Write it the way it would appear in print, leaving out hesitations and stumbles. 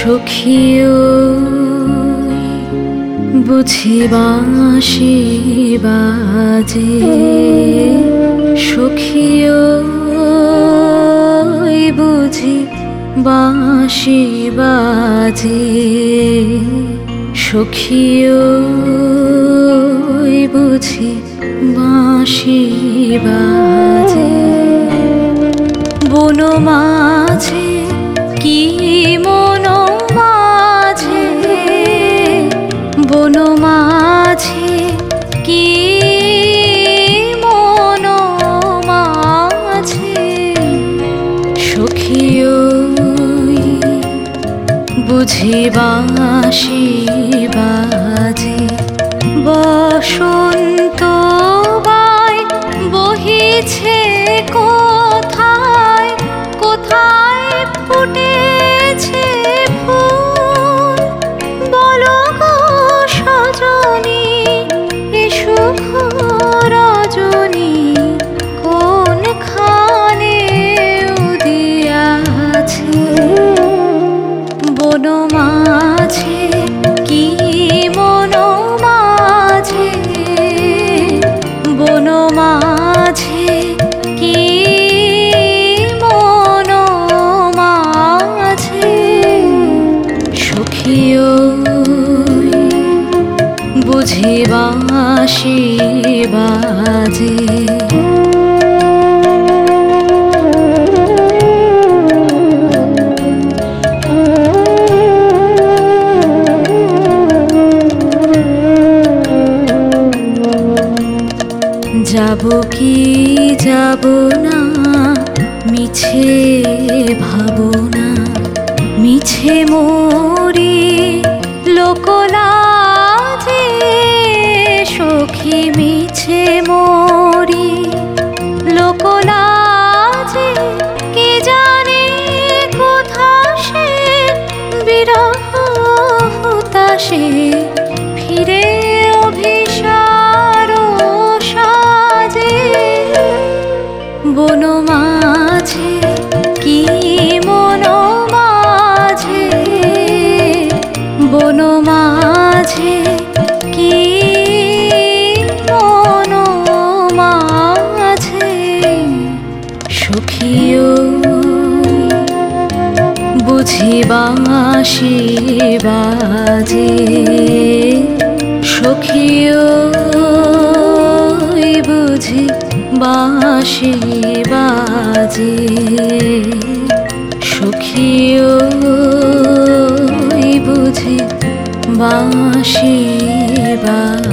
সখিও বুঝি বাঁশি বাজে, সখিও বুঝি বাঁশি বাজে, সখিও বুঝি বাঁশি বাজে। বন মাঝে কি মন মাঝে, বন মাঝে কি মন মাঝে, সখিও বুঝি বাঁশি বাজে। বসন্ত বাই বহিছে কোথায়, কোথায় ফুটেছে ফুল, বলো গো সজনী এ শুভ রজনী কোনখানে উদিয়াছে। বন মাঝে কি মন মাঝে, বন মাঝে কি মন মাঝে, সখিও বুঝি বাঁশি বাজে। যাব কি যাব না মিছে ভাবনা, মিছে মরি লোকলাজে, সখী মিছে মরি লোকলাজে। কে জানে কোথা সে বিরহ হুতাশে, ফিরে অভিসার সাজে। বন মাঝে কি মন মাঝে, বন মাঝে কি মন মাঝে, সখিও বুঝি বাঁশি বাজে, সখিও বুঝি বাঁশি বাজে, সখিও বুঝি বাঁশি বাজে।